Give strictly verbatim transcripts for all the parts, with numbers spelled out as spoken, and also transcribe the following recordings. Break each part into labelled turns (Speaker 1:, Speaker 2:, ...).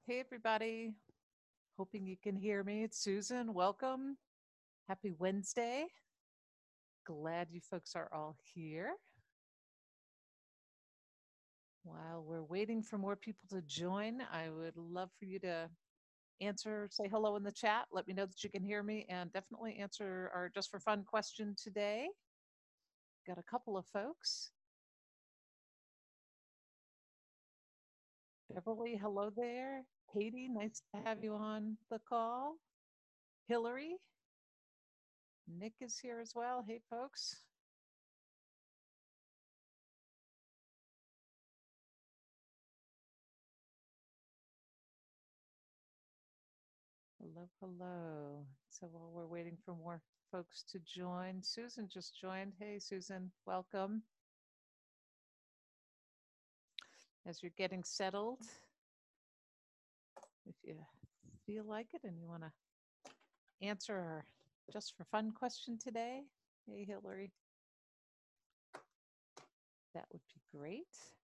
Speaker 1: Hey, everybody. Hoping you can hear me. It's Susan. Welcome. Happy Wednesday. Glad you folks are all here. While we're waiting for more people to join, I would love for you to answer, say hello in the chat. Let me know that you can hear me and definitely answer our just for fun question today. Got a couple of folks. Beverly, hello there. Katie, nice to have you on the call. Hillary, Nick is here as well. Hey, folks. Hello, hello. So while we're waiting for more folks to join, Susan just joined. Hey, Susan, welcome. As you're getting settled, if you feel like it and you want to answer our just for fun question today, hey, Hillary, that would be great.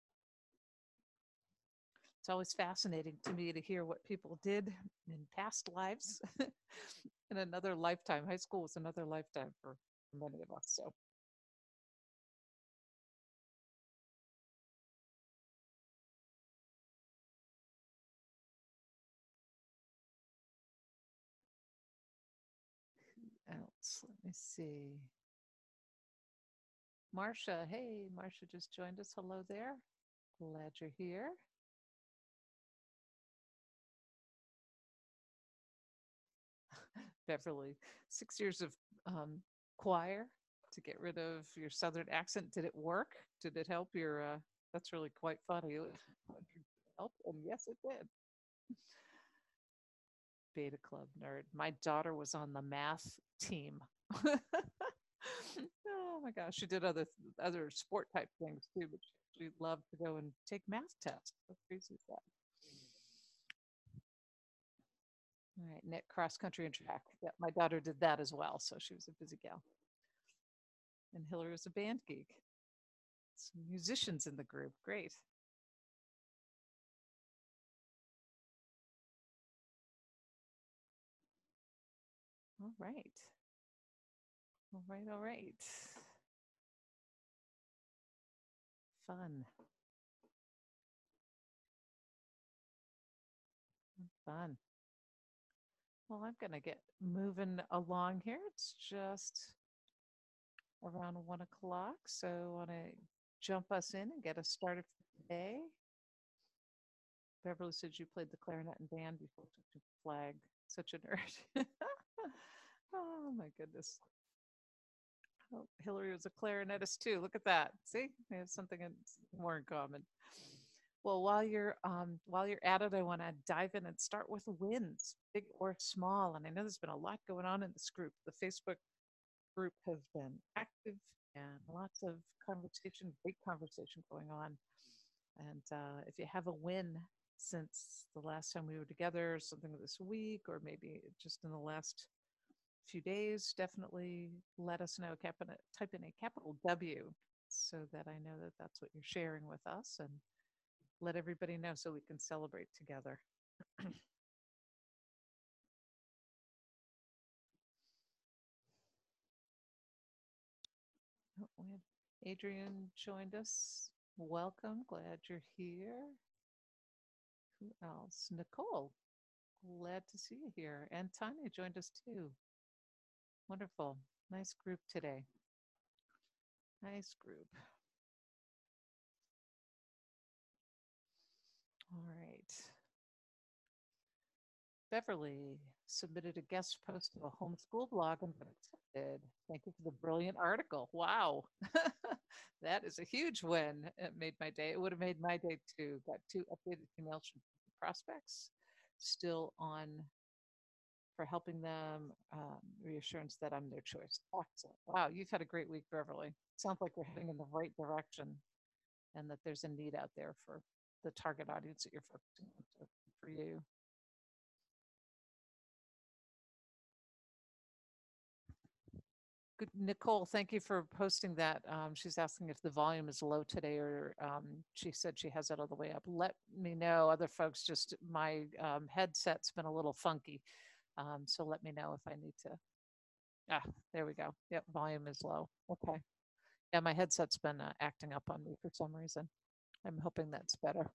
Speaker 1: It's always fascinating to me to hear what people did in past lives in another lifetime. High school was another lifetime for many of us. So else, let me see. Marcia, hey, Marcia just joined us. Hello there. Glad you're here. Beverly, six years of um, choir to get rid of your Southern accent. Did it work? Did it help your? Uh, that's really quite funny. Help, and yes, it did. Beta Club nerd. My daughter was on the math team. Oh my gosh, she did other other sport type things too, but she loved to go and take math tests. How crazy is that? All right, Nick, cross country and track. Yeah, my daughter did that as well, so she was a busy gal. And Hillary was a band geek. Some musicians in the group. Great. All right. All right, all right. Fun. Fun. Well, I'm going to get moving along here. It's just around one o'clock. So I want to jump us in and get us started for today. Beverly said you played the clarinet and band before took the flag. Such a nerd. Oh my goodness. Oh, Hillary was a clarinetist too. Look at that. See, we have something in, more in common. Well, while you're um, while you're at it, I want to dive in and start with wins, big or small. And I know there's been a lot going on in this group. The Facebook group has been active and lots of conversation, great conversation going on. And uh, if you have a win since the last time we were together, something this week, or maybe just in the last few days, definitely let us know. Type in a capital W so that I know that that's what you're sharing with us, and let everybody know so we can celebrate together. Oh, Adrian joined us. Welcome. Glad you're here. Who else? Nicole. Glad to see you here. And Tanya joined us too. Wonderful. Nice group today. Nice group. All right. Beverly submitted a guest post to a homeschool blog and got accepted. Thank you for the brilliant article. Wow. That is a huge win. It made my day. It would have made my day too. Got two updated female prospects still on for helping them, um, reassurance that I'm their choice. Excellent. Wow, you've had a great week, Beverly. Sounds like we're heading in the right direction and that there's a need out there for the target audience that you're focusing on. So for you. Good, Nicole, thank you for posting that. Um, she's asking if the volume is low today, or um, she said she has it all the way up. Let me know. Other folks, just my um, headset's been a little funky, um, so let me know if I need to. Ah, there we go. Yep, volume is low. Okay. Yeah, my headset's been uh, acting up on me for some reason. I'm hoping that's better.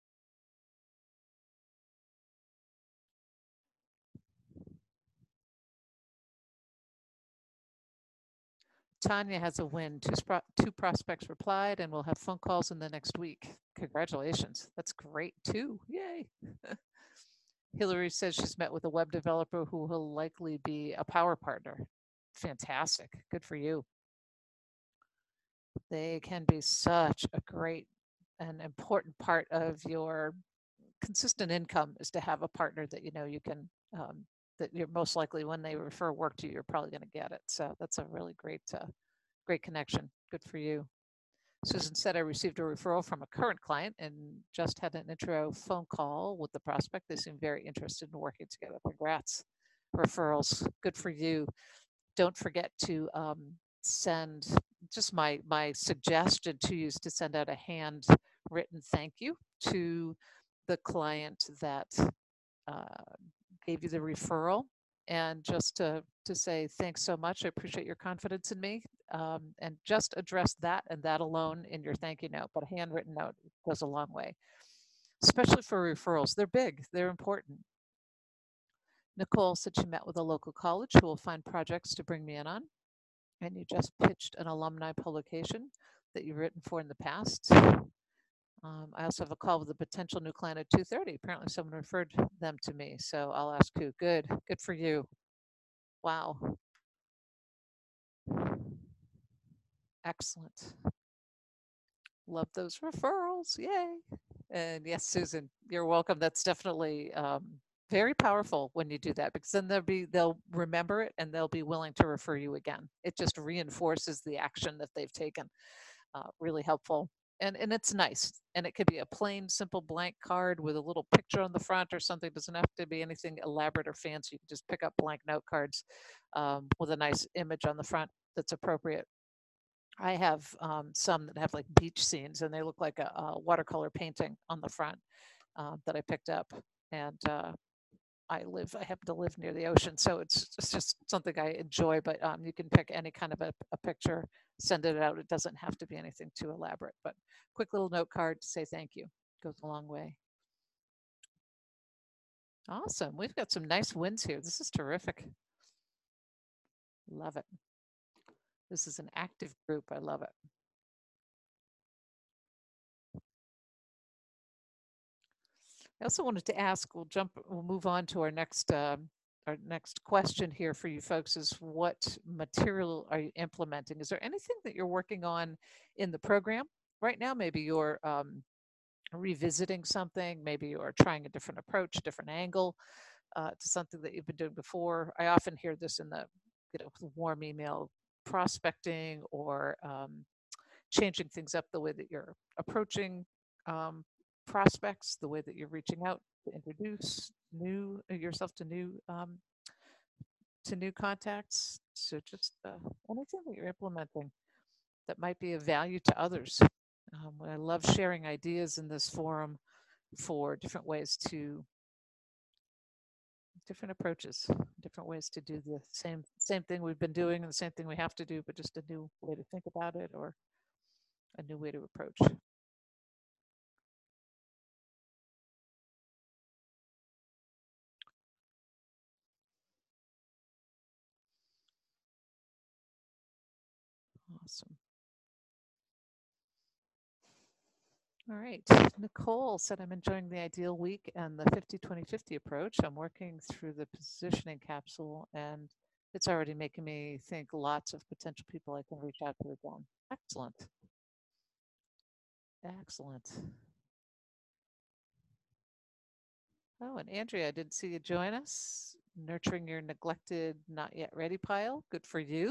Speaker 1: Tanya has a win. Two, spro- two prospects replied, and we'll have phone calls in the next week. Congratulations. That's great, too. Yay. Hillary says she's met with a web developer who will likely be a power partner. Fantastic. Good for you. They can be such a great and important part of your consistent income, is to have a partner that you know you can, um, that you're most likely, when they refer work to you, you're probably going to get it. So that's a really great, uh, great connection. Good for you. Susan said, I received a referral from a current client and just had an intro phone call with the prospect. They seem very interested in working together. Congrats. Referrals. Good for you. Don't forget to um, send, just my, my suggestion to you is to send out a handwritten thank you to the client that uh, gave you the referral, and just to to say thanks so much. I appreciate your confidence in me, um, and just address that and that alone in your thank you note. But a handwritten note goes a long way, especially for referrals. They're big. They're important. Nicole said she met with a local college who will find projects to bring me in on, and you just pitched an alumni publication that you've written for in the past. Um, I also have a call with a potential new client at two thirty. Apparently, someone referred them to me, so I'll ask who. Good, good for you. Wow, excellent. Love those referrals. Yay. And yes, Susan, you're welcome. That's definitely um, very powerful when you do that, because then they'll be they'll remember it and they'll be willing to refer you again. It just reinforces the action that they've taken. Uh, really helpful. And, and it's nice. And it could be a plain, simple blank card with a little picture on the front or something. It doesn't have to be anything elaborate or fancy. You can just pick up blank note cards um, with a nice image on the front that's appropriate. I have um, some that have like beach scenes, and they look like a, a watercolor painting on the front uh, that I picked up. And uh, I live, I happen to live near the ocean, so it's, it's just something I enjoy. But um, you can pick any kind of a, a picture, send it out. It doesn't have to be anything too elaborate, but quick little note card to say thank you goes a long way. Awesome. We've got some nice wins here. This is terrific. Love it. This is an active group. I love it. I also wanted to ask, we'll jump, we'll move on to our next, um, our next question here for you folks is, what material are you implementing? Is there anything that you're working on in the program right now? Maybe you're um, revisiting something, maybe you're trying a different approach, different angle uh, to something that you've been doing before. I often hear this in the, you know, warm email prospecting, or um, changing things up, the way that you're approaching um, prospects, the way that you're reaching out to introduce new uh, yourself to new um, to new contacts. So just uh, anything that you're implementing that might be of value to others. Um, I love sharing ideas in this forum for different ways to different approaches, different ways to do the same same thing we've been doing, and the same thing we have to do, but just a new way to think about it, or a new way to approach. Awesome. All right. Nicole said, I'm enjoying the ideal week and the fifty twenty fifty approach. I'm working through the positioning capsule, and it's already making me think lots of potential people I can reach out to again. Excellent. Excellent. Oh, and Andrea, I didn't see you join us. Nurturing your neglected, not yet ready pile. Good for you.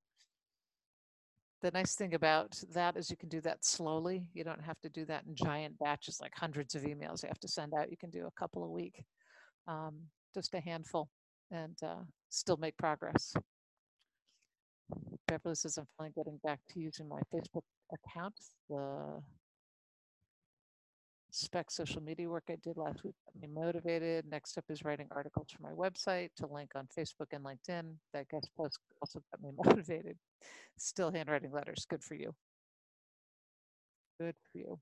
Speaker 1: The nice thing about that is you can do that slowly. You don't have to do that in giant batches, like hundreds of emails you have to send out. You can do a couple a week, um, just a handful, and uh, still make progress. Beverly says, I'm finally getting back to using my Facebook account. The spec social media work I did last week got me motivated. Next up is writing articles for my website to link on Facebook and LinkedIn. That guest post also got me motivated. Still handwriting letters. Good for you. Good for you.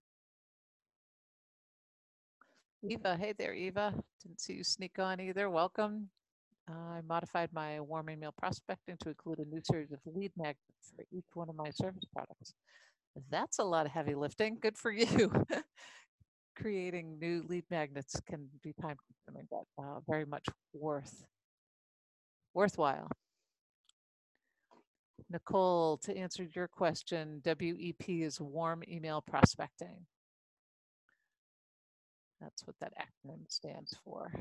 Speaker 1: Eva, hey there, Eva. Didn't see you sneak on either. Welcome. Uh, I modified my warm email prospecting to include a new series of lead magnets for each one of my service products. That's a lot of heavy lifting. Good for you. Creating new lead magnets can be time consuming, but uh, very much worth worthwhile. Nicole, to answer your question, W E P is warm email prospecting. That's what that acronym stands for.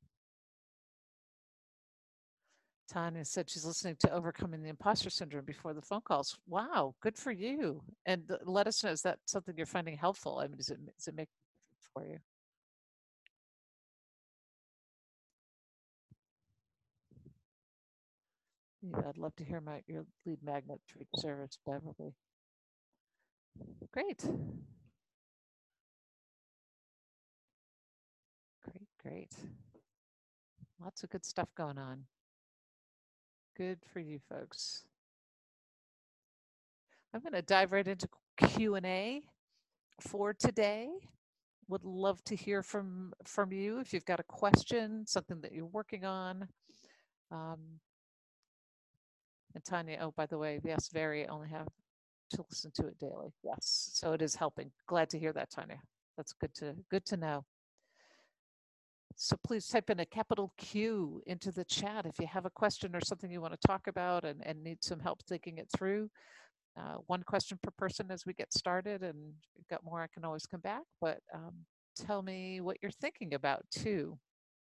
Speaker 1: Tanya said she's listening to Overcoming the Imposter Syndrome before the phone calls. Wow, good for you. And let us know, is that something you're finding helpful? I mean, does it, does it make a difference for you? Yeah, I'd love to hear my your lead magnet for each service, Beverly. Great. Great, great. Lots of good stuff going on. Good for you folks. I'm going to dive right into Q and A for today. Would love to hear from from you if you've got a question, something that you're working on. Um, and Tanya, oh, by the way, yes, very only have to listen to it daily. Yes, so it is helping. Glad to hear that, Tanya. That's good to good to know. So please type in a capital Q into the chat if you have a question or something you want to talk about and, and need some help thinking it through. Uh, one question per person as we get started, and if you've got more, I can always come back, but um, tell me what you're thinking about too.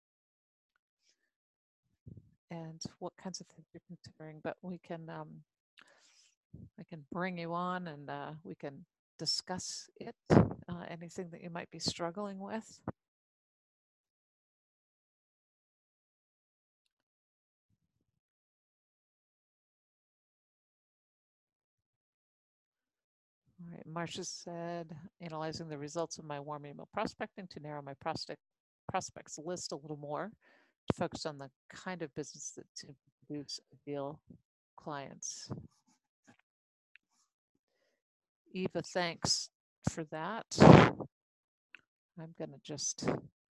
Speaker 1: And what kinds of things you're considering, but we can, um, I can bring you on and uh, we can discuss it, uh, anything that you might be struggling with. All right, Marcia said, analyzing the results of my warm email prospecting to narrow my prospect prospects list a little more, to focus on the kind of business that to produce ideal clients. Eva, thanks for that. I'm going to just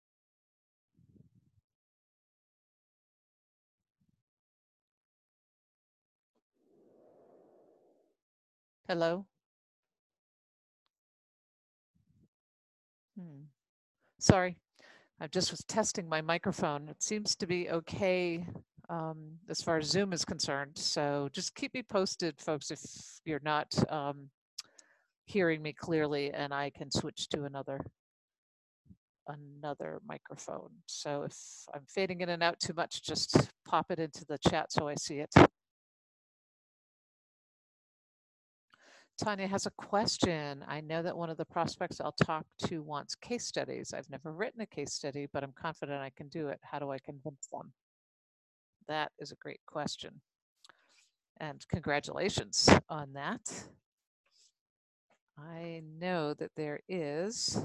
Speaker 1: hello. Hmm. Sorry, I just was testing my microphone. It seems to be okay um, as far as Zoom is concerned. So just keep me posted, folks, if you're not um, hearing me clearly, and I can switch to another another microphone. So if I'm fading in and out too much, just pop it into the chat so I see it. Tanya has a question. I know that one of the prospects I'll talk to wants case studies. I've never written a case study, but I'm confident I can do it. How do I convince them? That is a great question. And congratulations on that. I know that there is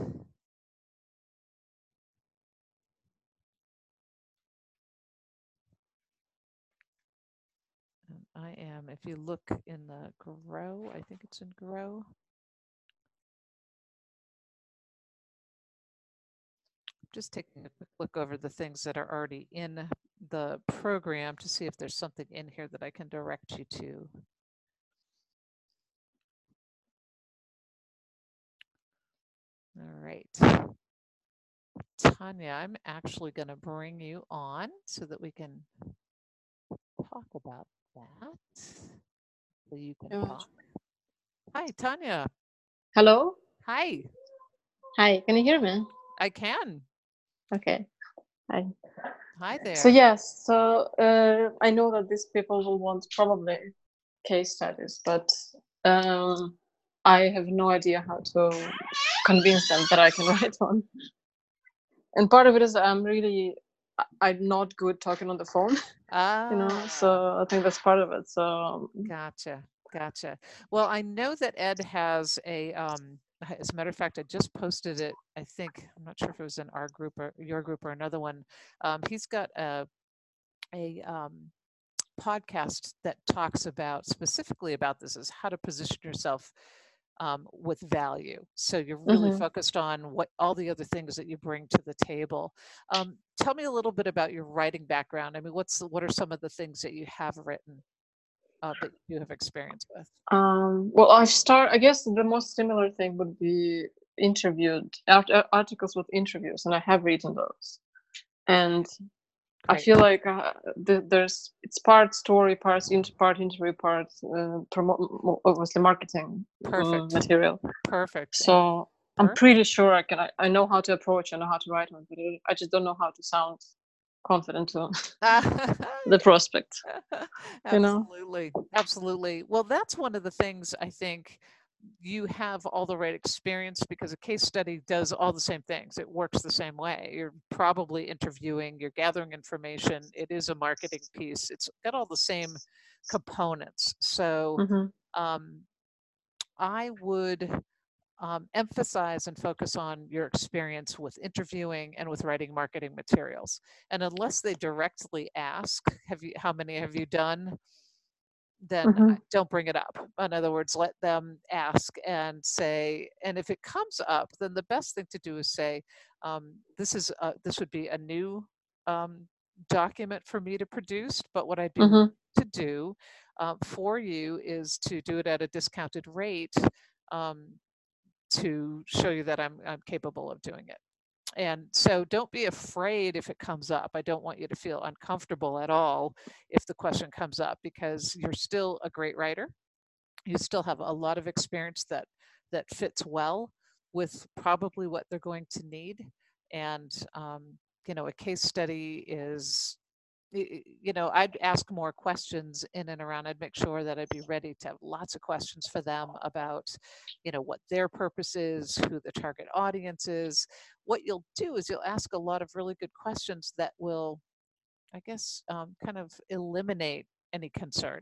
Speaker 1: and I am, if you look in the Grow, I think it's in Grow. Just taking a quick look over the things that are already in the program to see if there's something in here that I can direct you to. All right. Tanya, I'm actually going to bring you on so that we can talk about that. So you can yeah. talk. Hi, Tanya.
Speaker 2: Hello.
Speaker 1: Hi.
Speaker 2: Hi, can you hear me?
Speaker 1: I can.
Speaker 2: Okay. Hi.
Speaker 1: Hi there.
Speaker 2: So yes, so uh, I know that these people will want probably case studies, but um, I have no idea how to convince them that I can write one. And part of it is I'm really, I'm not good talking on the phone,
Speaker 1: ah.
Speaker 2: you know, so I think that's part of it. So
Speaker 1: gotcha. Gotcha. Well, I know that Ed has a, um, as a matter of fact, I just posted it. I think, I'm not sure if it was in our group or your group or another one. Um, he's got a, a um, podcast that talks about specifically about this is how to position yourself um, with value. So you're really
Speaker 2: Mm-hmm.
Speaker 1: focused on what all the other things that you bring to the table. Um, tell me a little bit about your writing background. I mean, what's what are some of the things that you have written uh, that you have experience with?
Speaker 2: Um, well, I start. I guess the most similar thing would be interviewed art- uh, articles with interviews, and I have written those. And I
Speaker 1: Great.
Speaker 2: feel like uh, the, there's it's part story, parts inter, part interview, part uh, promo- obviously marketing um,
Speaker 1: Perfect.
Speaker 2: material.
Speaker 1: Perfect. And
Speaker 2: So I'm
Speaker 1: perfect.
Speaker 2: pretty sure I can. I, I know how to approach. I know how to write one, but I just don't know how to sound confident to the prospect. You know.
Speaker 1: Absolutely. Absolutely. Well, that's one of the things I think you have all the right experience because a case study does all the same things. It works the same way. You're probably interviewing, you're gathering information. It is a marketing piece. It's got all the same components. So
Speaker 2: Mm-hmm.
Speaker 1: um, I would um, emphasize and focus on your experience with interviewing and with writing marketing materials. And unless they directly ask, have you, how many have you done? Then
Speaker 2: Mm-hmm.
Speaker 1: don't bring it up. In other words, let them ask and say, and if it comes up, then the best thing to do is say, um, this is a, this would be a new um, document for me to produce, but what I'd be willing
Speaker 2: Mm-hmm.
Speaker 1: to do um, for you is to do it at a discounted rate um, to show you that I'm, I'm capable of doing it. And so don't be afraid if it comes up. I don't want you to feel uncomfortable at all if the question comes up because you're still a great writer. You still have a lot of experience that that fits well with probably what they're going to need. And um, you know, a case study is you know, I'd ask more questions in and around. I'd make sure that I'd be ready to have lots of questions for them about, you know, what their purpose is, who the target audience is. What you'll do is you'll ask a lot of really good questions that will, I guess, um, kind of eliminate any concern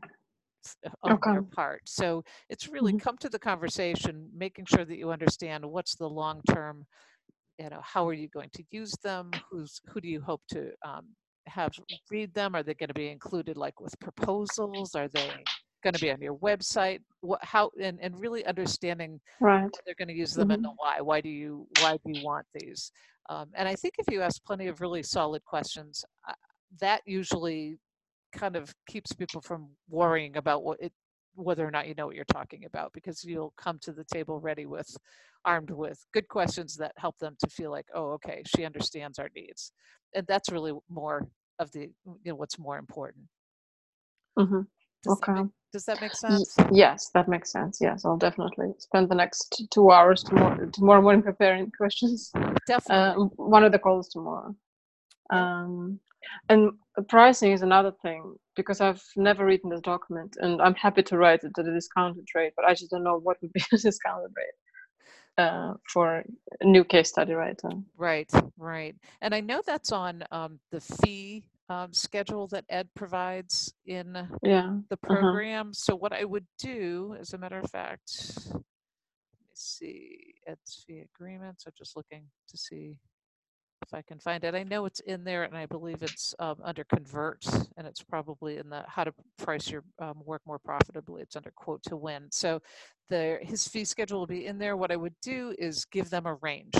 Speaker 1: on
Speaker 2: Okay.
Speaker 1: their part. So it's really
Speaker 2: Mm-hmm.
Speaker 1: come to the conversation, making sure that you understand what's the long term, you know, how are you going to use them, who's who do you hope to um, have read them, are they going to be included like with proposals, are they going to be on your website, what how and, and really understanding
Speaker 2: Right.
Speaker 1: how they're going to use them and
Speaker 2: Mm-hmm.
Speaker 1: the why why do you why do you want these, um, and I think if you ask plenty of really solid questions, uh, that usually kind of keeps people from worrying about what it whether or not you know what you're talking about because you'll come to the table ready with armed with good questions that help them to feel like, oh, okay, she understands our needs. And that's really more of the, you know, what's more important.
Speaker 2: Mm-hmm.
Speaker 1: Does that
Speaker 2: Okay.
Speaker 1: make does that make
Speaker 2: Y-
Speaker 1: sense?
Speaker 2: yes, that makes sense. Yes, I'll definitely spend the next two hours tomorrow tomorrow morning preparing questions. Uh,
Speaker 1: Definitely.
Speaker 2: one of the calls tomorrow.
Speaker 1: Yeah.
Speaker 2: Um, and pricing is another thing because I've never written this document, and I'm happy to write it at a discounted rate, but I just don't know what would be a discounted rate uh, for a new case study writer.
Speaker 1: Right, right. And I know that's on um, the fee um, schedule that Ed provides in
Speaker 2: Yeah.
Speaker 1: the
Speaker 2: Uh-huh.
Speaker 1: program. So what I would do, as a matter of fact, let me see, Ed's fee agreements. I'm just looking to see if I can find it. I know it's in there, and I believe it's um, under convert, and it's probably in the how to price your um, work more profitably. It's under quote to win. So the his fee schedule will be in there. What I would do is give them a range.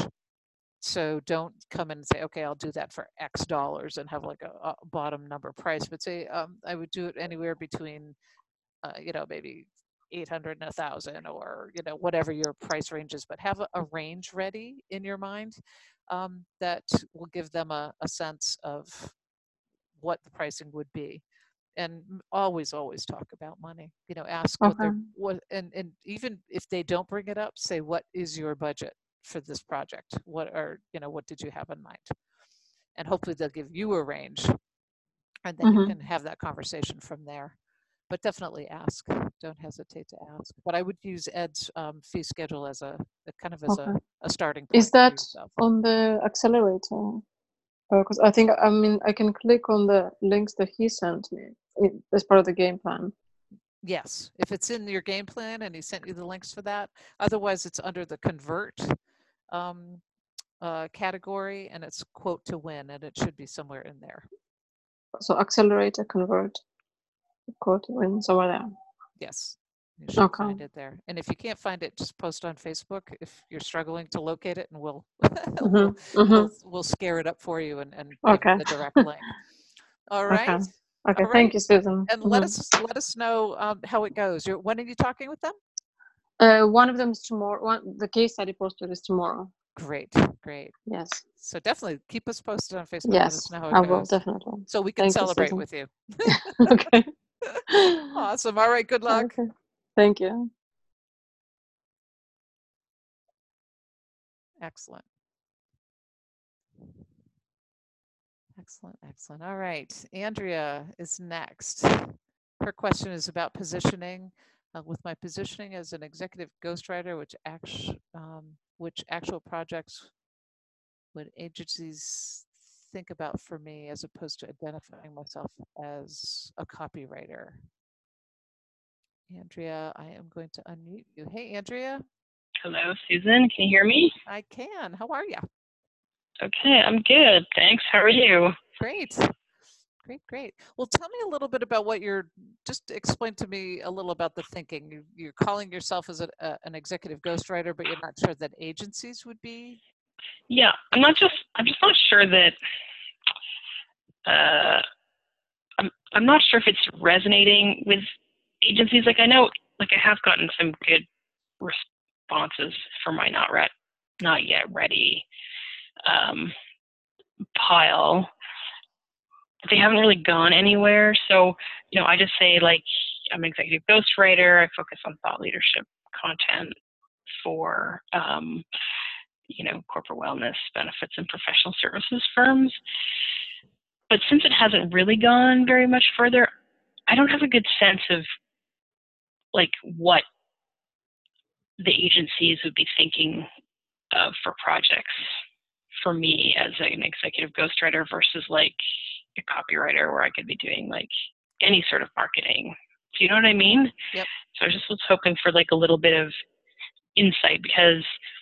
Speaker 1: So don't come in and say, okay, I'll do that for X dollars and have like a, a bottom number price, but say um, I would do it anywhere between, uh, you know, maybe eight hundred and a thousand or, you know, whatever your price range is, but have a, a range ready in your mind um, that will give them a, a sense of what the pricing would be. And always, always talk about money, you know, ask what
Speaker 2: Okay.
Speaker 1: they're, what, and, and even if they don't bring it up, say, what is your budget for this project? What are, you know, what did you have in mind? And hopefully they'll give you a range and then you
Speaker 2: Mm-hmm.
Speaker 1: can have that conversation from there. But definitely ask. Don't hesitate to ask. But I would use Ed's um, fee schedule as a, a kind of as a,
Speaker 2: Okay.
Speaker 1: a starting
Speaker 2: Is
Speaker 1: point for
Speaker 2: that
Speaker 1: yourself.
Speaker 2: on the accelerator? Because I think I mean I can click on the links that he sent me i- as part of the game plan.
Speaker 1: Yes, if it's in your game plan and he sent you the links for that. Otherwise, it's under the convert um, uh, category, and it's quote to win, and it should be somewhere in there.
Speaker 2: So accelerator, convert, quote in somewhere there.
Speaker 1: Yes, you should
Speaker 2: Okay.
Speaker 1: find it there. And if you can't find it, just post on Facebook if you're struggling to locate it, and we'll
Speaker 2: Mm-hmm.
Speaker 1: we'll,
Speaker 2: Mm-hmm.
Speaker 1: we'll we'll scare it up for you and, and give
Speaker 2: Okay.
Speaker 1: you the direct link. All right.
Speaker 2: Okay. Okay.
Speaker 1: All
Speaker 2: Thank
Speaker 1: right.
Speaker 2: you, Susan.
Speaker 1: And
Speaker 2: Mm-hmm.
Speaker 1: let us let us know um, how it goes. You're, when are you talking with them?
Speaker 2: Uh, one of them is tomorrow. One, the case study posted is tomorrow.
Speaker 1: Great, great.
Speaker 2: Yes.
Speaker 1: So definitely keep us posted on Facebook.
Speaker 2: Yes,
Speaker 1: Let us know how it
Speaker 2: I
Speaker 1: goes.
Speaker 2: will definitely.
Speaker 1: So we can
Speaker 2: Thank you,
Speaker 1: celebrate
Speaker 2: Susan.
Speaker 1: with you.
Speaker 2: Okay.
Speaker 1: Awesome. All right. Good luck.
Speaker 2: Okay. Thank you.
Speaker 1: Excellent. Excellent. Excellent. All right. Andrea is next. Her question is about positioning. Uh, with my positioning as an executive ghostwriter, which actu um, which actual projects would agencies think about for me as opposed to identifying myself as a copywriter? Andrea, I am going to unmute you. Hey, Andrea.
Speaker 3: Hello, Susan. Can you hear me?
Speaker 1: I can. How are you?
Speaker 3: Okay, I'm good. Thanks. How are you?
Speaker 1: Great. Great, great. Well, tell me a little bit about what you're, just explain to me a little about the thinking. You, you're calling yourself as a, a, an executive ghostwriter, but you're not sure that agencies would be?
Speaker 3: Yeah, I'm not just, I'm just not sure that, uh, I'm, I'm not sure if it's resonating with agencies. Like I know, like I have gotten some good responses for my not re- not yet ready um, pile. They haven't really gone anywhere. So, you know, I just say like, I'm an executive ghostwriter. I focus on thought leadership content for, um, you know, corporate wellness, benefits, and professional services firms. But since it hasn't really gone very much further, I don't have a good sense of like what the agencies would be thinking of for projects for me as an executive ghostwriter versus like a copywriter where I could be doing like any sort of marketing. Do you know what I mean?
Speaker 1: Yep.
Speaker 3: So I just was hoping for like a little bit of insight because,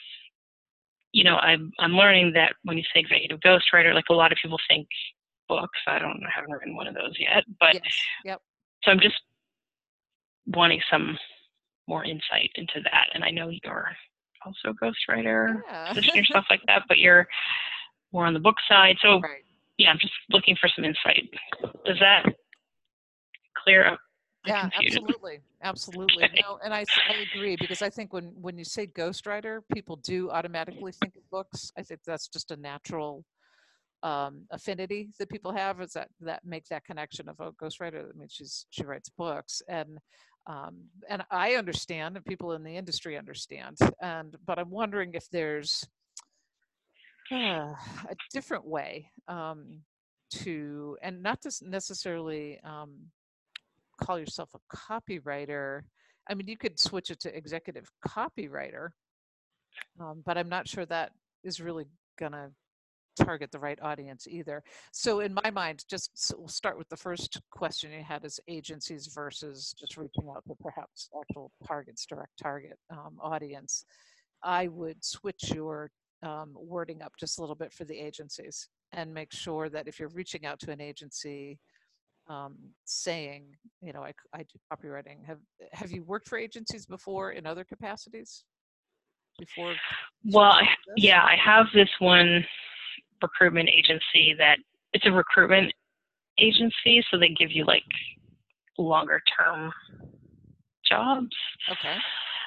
Speaker 3: you know, I'm I'm learning that when you say executive ghostwriter, like a lot of people think books. I don't I haven't written one of those yet, but
Speaker 1: yes. Yep.
Speaker 3: So I'm just wanting some more insight into that. And I know you're also a ghostwriter,
Speaker 1: Yeah.
Speaker 3: position yourself like that, but you're more on the book side. So
Speaker 1: Right.
Speaker 3: yeah, I'm just looking for some insight. Does that clear up the
Speaker 1: Yeah,
Speaker 3: confusion?
Speaker 1: absolutely. Absolutely.
Speaker 3: Okay.
Speaker 1: No, and I, s- I agree because I think when, when you say ghostwriter, people do automatically think of books. I think that's just a natural um, affinity that people have is that that make that connection of a ghostwriter. I mean, she's she writes books, and um, and I understand, and people in the industry understand. And but I'm wondering if there's uh, a different way um, to, and not just necessarily um, call yourself a copywriter. I mean, you could switch it to executive copywriter, um, but I'm not sure that is really gonna target the right audience either. So in my mind, just so we'll start with the first question you had is agencies versus just reaching out to perhaps actual targets, direct target um, audience. I would switch your um, wording up just a little bit for the agencies and make sure that if you're reaching out to an agency um, saying, you know, I, I do copywriting. Have have you worked for agencies before in other capacities? Before?
Speaker 3: Well, I, yeah, I have this one recruitment agency that it's a recruitment agency, so they give you like longer term jobs.
Speaker 1: Okay.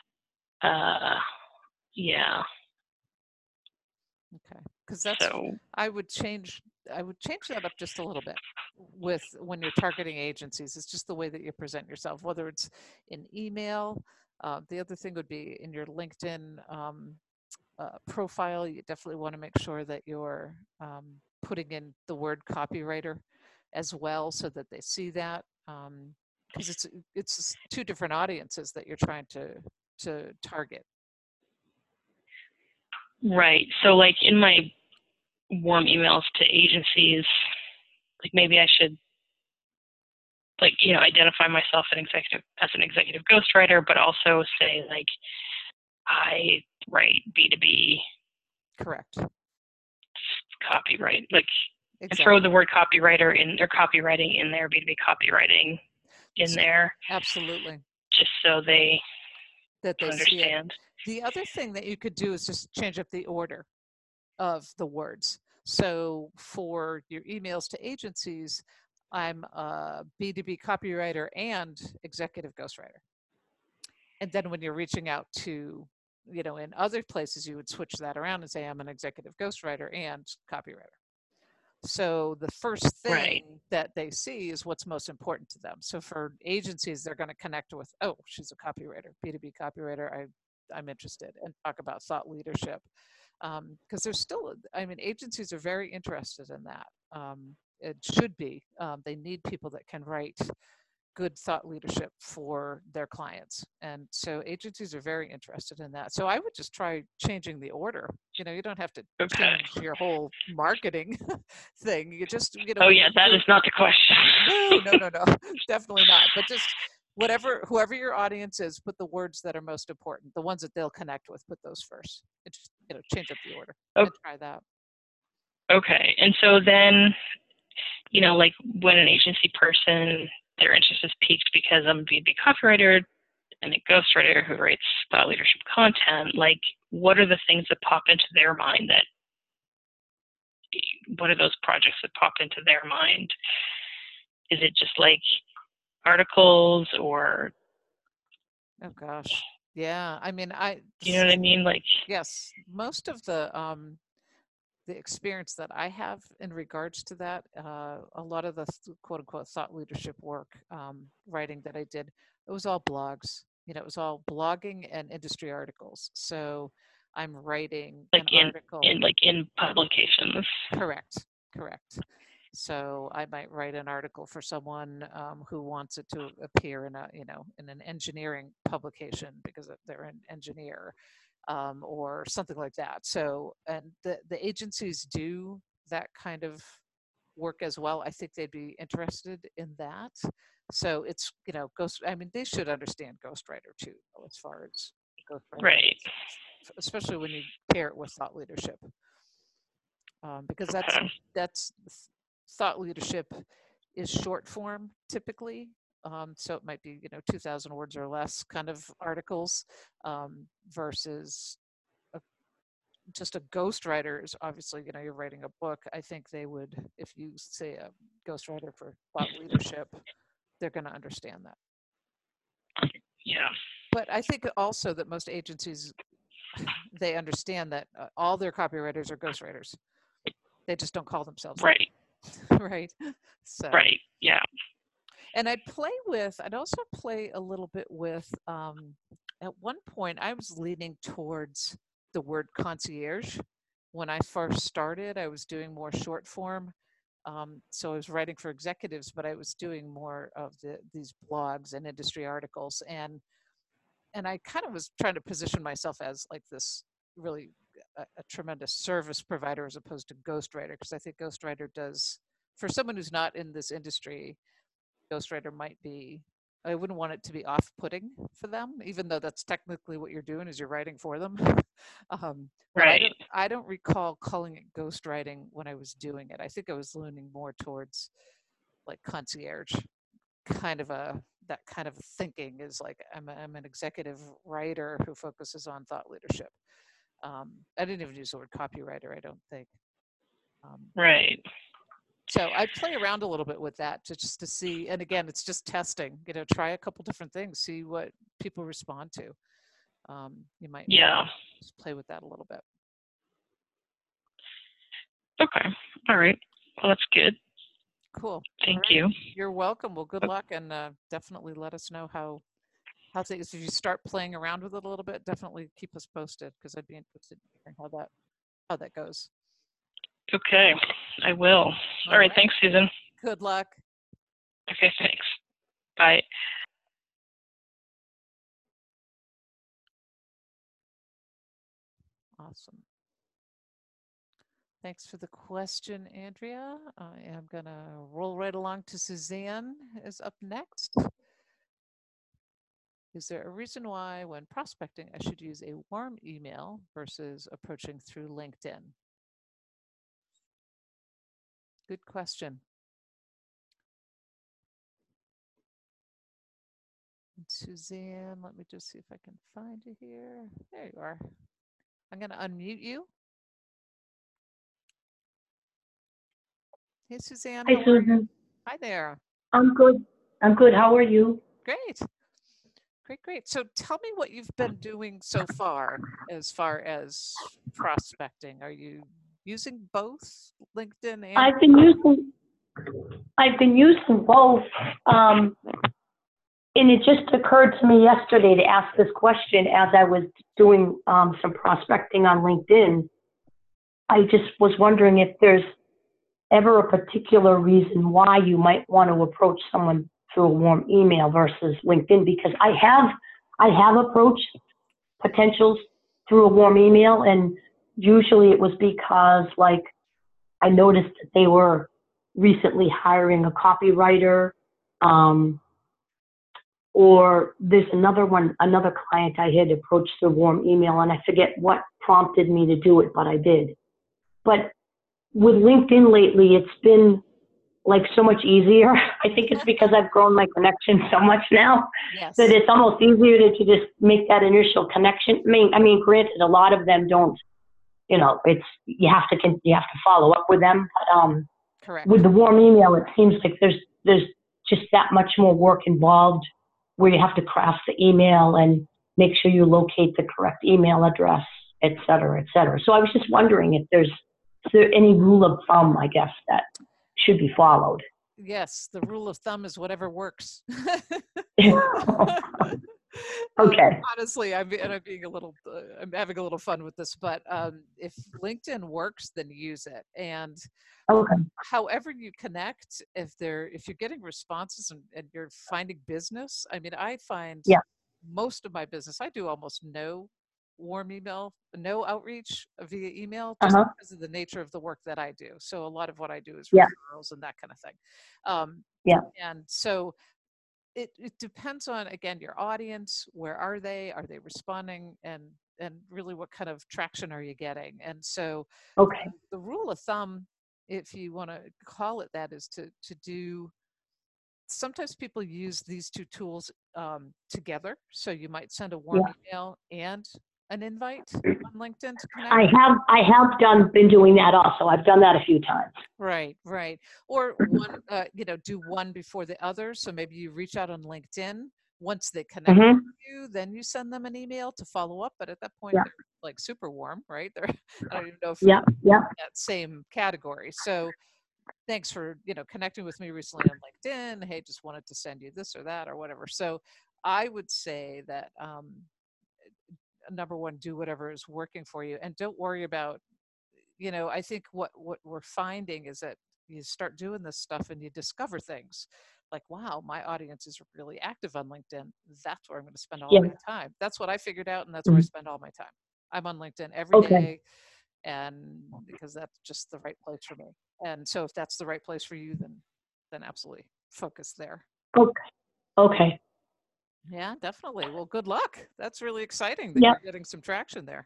Speaker 3: Uh, yeah.
Speaker 1: Okay. Because that's,
Speaker 3: So
Speaker 1: I would change, I would change that up just a little bit with when you're targeting agencies. It's just the way that you present yourself, whether it's in email. Uh, the other thing would be in your LinkedIn um, uh, profile. You definitely want to make sure that you're um, putting in the word copywriter as well, so that they see that. Um, because it's it's two different audiences that you're trying to to target.
Speaker 3: right. So like in my warm emails to agencies, like maybe I should like, you know, identify myself an executive as an executive ghostwriter, but also say like I write B two B
Speaker 1: Correct.
Speaker 3: copyright, like
Speaker 1: Exactly.
Speaker 3: and throw the word copywriter in or copywriting in there, B two B copywriting in there.
Speaker 1: Absolutely.
Speaker 3: Just so they
Speaker 1: that they
Speaker 3: understand.
Speaker 1: See it. The other thing that you could do is just change up the order of the words. So for your emails to agencies, I'm a B two B copywriter and executive ghostwriter. And then when you're reaching out to, you know, in other places, you would switch that around and say, I'm an executive ghostwriter and copywriter. So the first thing
Speaker 3: Right.
Speaker 1: that they see is what's most important to them. So for agencies, they're going to connect with, oh, she's a copywriter, B two B copywriter. I, I'm interested, and talk about thought leadership. Because um, there's still, I mean, agencies are very interested in that. Um, it should be. Um, they need people that can write good thought leadership for their clients. And so agencies are very interested in that. So I would just try changing the order. You know, you don't have to
Speaker 3: Okay.
Speaker 1: change your whole marketing thing. You just, you know.
Speaker 3: Oh yeah, that is not the question.
Speaker 1: No, no, no, no, definitely not. But just whatever, whoever your audience is, put the words that are most important, the ones that they'll connect with, put those first. And just, you know, change up the order
Speaker 3: Okay.
Speaker 1: and try that.
Speaker 3: Okay. And so then, you know, like when an agency person, their interest is piqued because I'm a B two B copywriter and a ghostwriter who writes thought leadership content, like what are the things that pop into their mind that, what are those projects that pop into their mind? Is it just like articles or?
Speaker 1: Oh gosh. Yeah. I mean, I,
Speaker 3: You know what I mean? Like,
Speaker 1: yes, most of the, um, the experience that I have in regards to that, uh, a lot of the quote unquote thought leadership work, um, writing that I did, it was all blogs. You know, it was all blogging and industry articles. So I'm writing
Speaker 3: like
Speaker 1: an
Speaker 3: in,
Speaker 1: article.
Speaker 3: in like in publications.
Speaker 1: Correct, correct. So I might write an article for someone um, who wants it to appear in a, you know, in an engineering publication because they're an engineer. Um, or something like that. So, and the, the agencies do that kind of work as well. I think they'd be interested in that. So it's, you know, ghost, I mean, they should understand Ghostwriter too, as far as Ghostwriter,
Speaker 3: Right.
Speaker 1: especially when you pair it with thought leadership. Um, because that's,
Speaker 3: Okay.
Speaker 1: that's thought leadership is short form typically. Um, so it might be, you know, two thousand words or less kind of articles um, versus a, just a ghostwriter is obviously, you know, you're writing a book. I think they would, if you say a ghostwriter for thought leadership, they're going to understand that.
Speaker 3: Yeah.
Speaker 1: But I think also that most agencies, they understand that uh, all their copywriters are ghostwriters. They just don't call themselves
Speaker 3: right.
Speaker 1: that. Right. So.
Speaker 3: Right. Yeah.
Speaker 1: And I'd play with, I'd also play a little bit with, um, at one point I was leaning towards the word concierge. When I first started, I was doing more short form. Um, so I was writing for executives, but I was doing more of the, these blogs and industry articles. And, and I kind of was trying to position myself as like this really a, a tremendous service provider as opposed to ghostwriter, because I think ghostwriter does, for someone who's not in this industry, ghostwriter might be, I wouldn't want it to be off-putting for them, even though that's technically what you're doing is you're writing for them. um, but
Speaker 3: right.
Speaker 1: I don't, I don't recall calling it ghostwriting when I was doing it. I think I was leaning more towards like concierge, kind of a, that kind of thinking is like, I'm, a, I'm an executive writer who focuses on thought leadership. Um, I didn't even use the word copywriter, I don't think. Um,
Speaker 3: right.
Speaker 1: So I play around a little bit with that to, just to see, and again, it's just testing, you know, try a couple different things, see what people respond to. Um, you might
Speaker 3: Yeah.
Speaker 1: just play with that a little bit.
Speaker 3: Okay. All right. Well, that's good.
Speaker 1: Cool.
Speaker 3: Thank
Speaker 1: right.
Speaker 3: you.
Speaker 1: You're welcome. Well, good luck, and uh, definitely let us know how, how things, if you start playing around with it a little bit, definitely keep us posted, because I'd be interested in hearing how that, how that goes.
Speaker 3: Okay. I will. All, All right. right. Thanks, Susan.
Speaker 1: Good luck.
Speaker 3: Okay. Thanks. Bye.
Speaker 1: Awesome. Thanks for the question, Andrea. I am going to roll right along to Suzanne is up next. Is there a reason why when prospecting I should use a warm email versus approaching through LinkedIn? Good question. Suzanne, let me just see if I can find you here. There you are. I'm going to unmute you. Hey, Suzanne.
Speaker 4: Hi, Susan.
Speaker 1: Hi there.
Speaker 4: I'm good. I'm good. How are you?
Speaker 1: Great. Great, great. So tell me what you've been doing so far as far as prospecting. Are you using both LinkedIn and
Speaker 4: I've been using I've been using both. Um, and it just occurred to me yesterday to ask this question as I was doing um, some prospecting on LinkedIn. I just was wondering if there's ever a particular reason why you might want to approach someone through a warm email versus LinkedIn, because I have I have approached potentials through a warm email, and usually it was because like I noticed that they were recently hiring a copywriter, um, or there's another one, another client I had approached through warm email, and I forget what prompted me to do it, but I did. But with LinkedIn lately, it's been like so much easier. I think it's because I've grown my connection so much now
Speaker 1: yes.
Speaker 4: that it's almost easier to, to just make that initial connection. I mean, I mean, granted, a lot of them don't, you know, it's, you have to, you have to follow up with them. But, um,
Speaker 1: Correct.
Speaker 4: with the warm email, it seems like there's, there's just that much more work involved where you have to craft the email and make sure you locate the correct email address, et cetera, et cetera. So I was just wondering if there's, is there any rule of thumb, I guess, that should be followed?
Speaker 1: Yes, the rule of thumb is whatever works.
Speaker 4: Okay.
Speaker 1: Um, honestly, I'm, and I'm being a little, uh, I'm having a little fun with this, but um, if LinkedIn works, then use it. And
Speaker 4: okay.
Speaker 1: however you connect, if they're, if you're getting responses and, and you're finding business, I mean, I find
Speaker 4: yeah.
Speaker 1: most of my business, I do almost no warm email, no outreach via email, just
Speaker 4: uh-huh.
Speaker 1: because of the nature of the work that I do. So a lot of what I do is
Speaker 4: yeah.
Speaker 1: referrals and that kind of thing. Um,
Speaker 4: yeah.
Speaker 1: And so it, it depends on, again, your audience. Where are they? Are they responding? And and really what kind of traction are you getting? And so
Speaker 4: okay.
Speaker 1: um, the rule of thumb, if you want to call it that, is to to do, sometimes people use these two tools um, together. So you might send a warm
Speaker 4: yeah.
Speaker 1: email and an invite on LinkedIn to connect.
Speaker 4: I have, I have done, been doing that also. I've done that a few times.
Speaker 1: Right, right. Or one, uh, you know, do one before the other. So maybe you reach out on LinkedIn. Once they connect
Speaker 4: mm-hmm.
Speaker 1: with you, then you send them an email to follow up. But at that point,
Speaker 4: yeah.
Speaker 1: they're like super warm, right? They're, I don't even know if
Speaker 4: yeah.
Speaker 1: you're
Speaker 4: yeah.
Speaker 1: in that same category. So thanks for, you know, connecting with me recently on LinkedIn. Hey, just wanted to send you this or that or whatever. So I would say that um, number one, do whatever is working for you, and don't worry about, you know, I think what what we're finding is that you start doing this stuff and you discover things like, wow, my audience is really active on LinkedIn. That's where I'm going to spend all
Speaker 4: yeah.
Speaker 1: my time. That's what I figured out, and that's
Speaker 4: mm-hmm.
Speaker 1: where I spend all my time. I'm on LinkedIn every
Speaker 4: okay.
Speaker 1: day, and because that's just the right place for me. And so if that's the right place for you, then then absolutely focus there.
Speaker 4: Okay. Okay.
Speaker 1: Yeah, definitely. Well, good luck. That's really exciting that
Speaker 4: yeah.
Speaker 1: you're getting some traction there.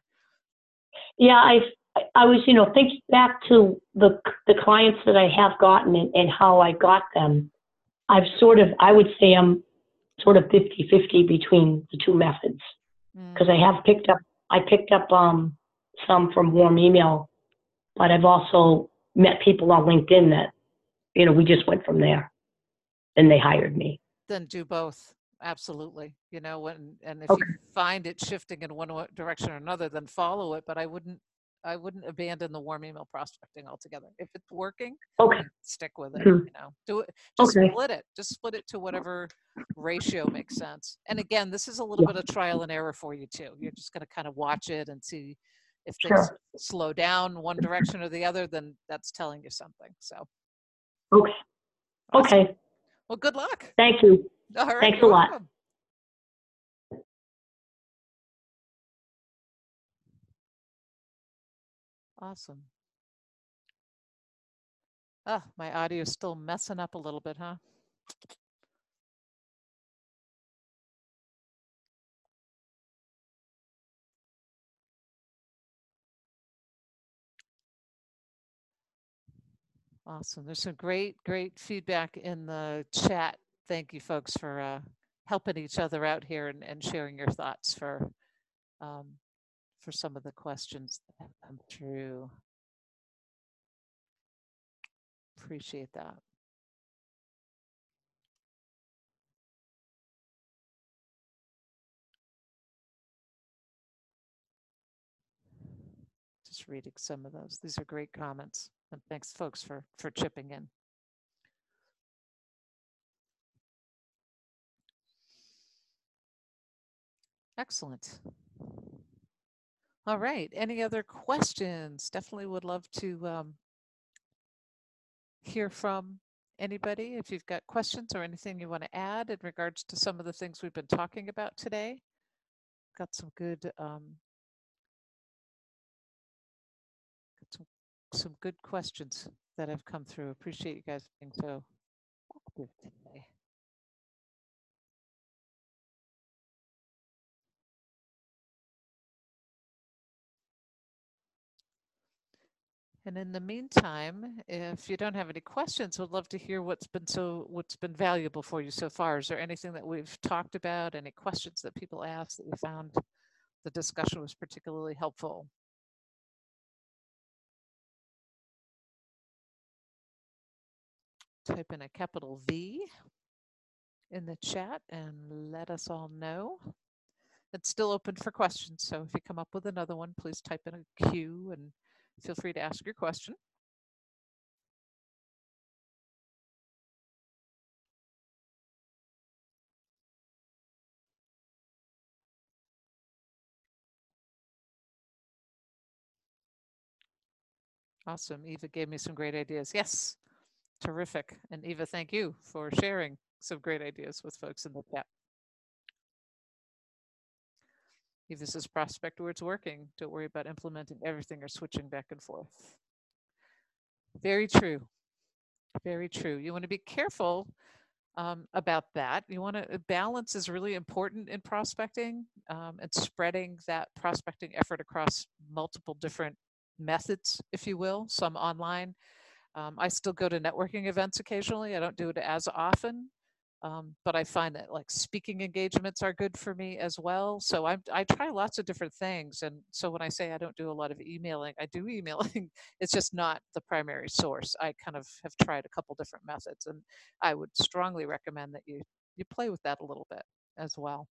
Speaker 4: Yeah, I I was, you know, thinking back to the the clients that I have gotten and, and how I got them. I've sort of, I would say I'm sort of fifty-fifty between the two methods, because
Speaker 1: Mm.
Speaker 4: I have picked up, I picked up um, some from warm email, but I've also met people on LinkedIn that, you know, we just went from there and they hired me.
Speaker 1: Then do both. Absolutely. You know, when, and if
Speaker 4: Okay.
Speaker 1: you find it shifting in one wa- direction or another, then follow it. But I wouldn't, I wouldn't abandon the warm email prospecting altogether. If it's working,
Speaker 4: Okay.
Speaker 1: stick with it.
Speaker 4: Mhm.
Speaker 1: You know, do it. Just
Speaker 4: Okay.
Speaker 1: split it. Just split it to whatever ratio makes sense. And again, this is a little
Speaker 4: Yeah.
Speaker 1: bit of trial and error for you too. You're just going to kind of watch it and see if things
Speaker 4: Sure.
Speaker 1: slow down one direction or the other. Then that's telling you something. So.
Speaker 4: Okay.
Speaker 1: Awesome.
Speaker 4: Okay.
Speaker 1: Well, good luck.
Speaker 4: Thank you.
Speaker 1: All right.
Speaker 4: Thanks
Speaker 1: You're
Speaker 4: a lot.
Speaker 1: welcome. Awesome. Oh, my audio is still messing up a little bit, huh? Awesome. There's some great, great feedback in the chat. Thank you, folks, for uh, helping each other out here and, and sharing your thoughts for um, for some of the questions that have come through. Appreciate that. Just reading some of those. These are great comments. And thanks, folks, for, for chipping in. Excellent. All right. Any other questions? Definitely would love to um, hear from anybody if you've got questions or anything you want to add in regards to some of the things we've been talking about today. Got some good um, got some, some good questions that have come through. Appreciate you guys being so active today. And in the meantime, if you don't have any questions, we'd love to hear what's been so what's been valuable for you so far. Is there anything that we've talked about, any questions that people asked that you found the discussion was particularly helpful? Type in a capital V in the chat and let us all know. It's still open for questions, so if you come up with another one, please type in a Q and feel free to ask your question. Awesome. Eva gave me some great ideas. Yes, terrific. And Eva, thank you for sharing some great ideas with folks in the chat. Eva says prospect where it's working. Don't worry about implementing everything or switching back and forth. Very true. Very true. You want to be careful um, about that. You want to, balance is really important in prospecting um, and spreading that prospecting effort across multiple different methods, if you will, some online. Um, I still go to networking events occasionally. I don't do it as often, um, but I find that like speaking engagements are good for me as well. So I, I try lots of different things. And so when I say I don't do a lot of emailing, I do emailing. It's just not the primary source. I kind of have tried a couple different methods, and I would strongly recommend that you you play with that a little bit as well.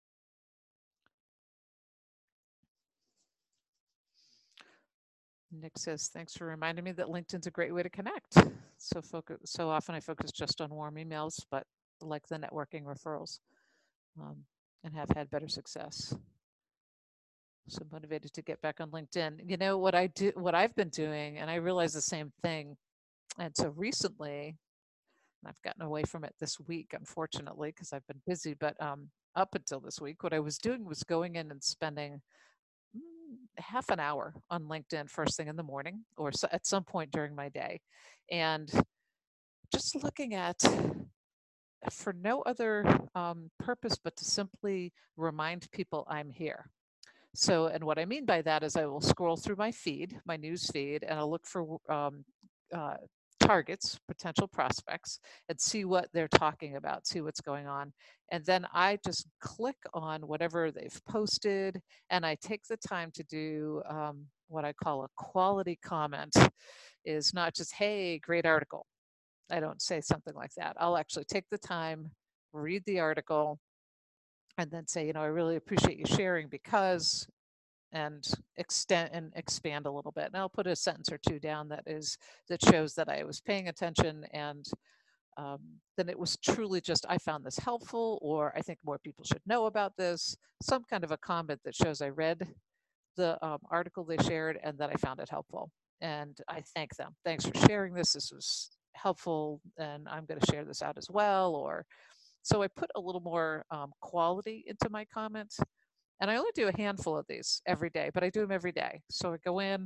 Speaker 1: Nick says, thanks for reminding me that LinkedIn's a great way to connect. So focus, so often I focus just on warm emails, but like the networking referrals um, and have had better success. So motivated to get back on LinkedIn. You know what I do, what I've been doing, and I realize the same thing. And so recently, and I've gotten away from it this week, unfortunately, because I've been busy, but um, up until this week, what I was doing was going in and spending half an hour on LinkedIn first thing in the morning or so at some point during my day. And just looking at, for no other um, purpose but to simply remind people I'm here. So, and what I mean by that is I will scroll through my feed, my news feed, and I'll look for um, uh, targets, potential prospects, and see what they're talking about, see what's going on. And then I just click on whatever they've posted, and I take the time to do um, what I call a quality comment, is not just, hey, great article. I don't say something like that. I'll actually take the time, read the article, and then say, you know, I really appreciate you sharing because, and extend and expand a little bit. And I'll put a sentence or two down that is that shows that I was paying attention, and um, then it was truly just I found this helpful, or I think more people should know about this. Some kind of a comment that shows I read the um, article they shared and that I found it helpful. And I thank them. Thanks for sharing this. This was helpful, and I'm going to share this out as well. Or so I put a little more um, quality into my comments. And I only do a handful of these every day, but I do them every day. So I go in,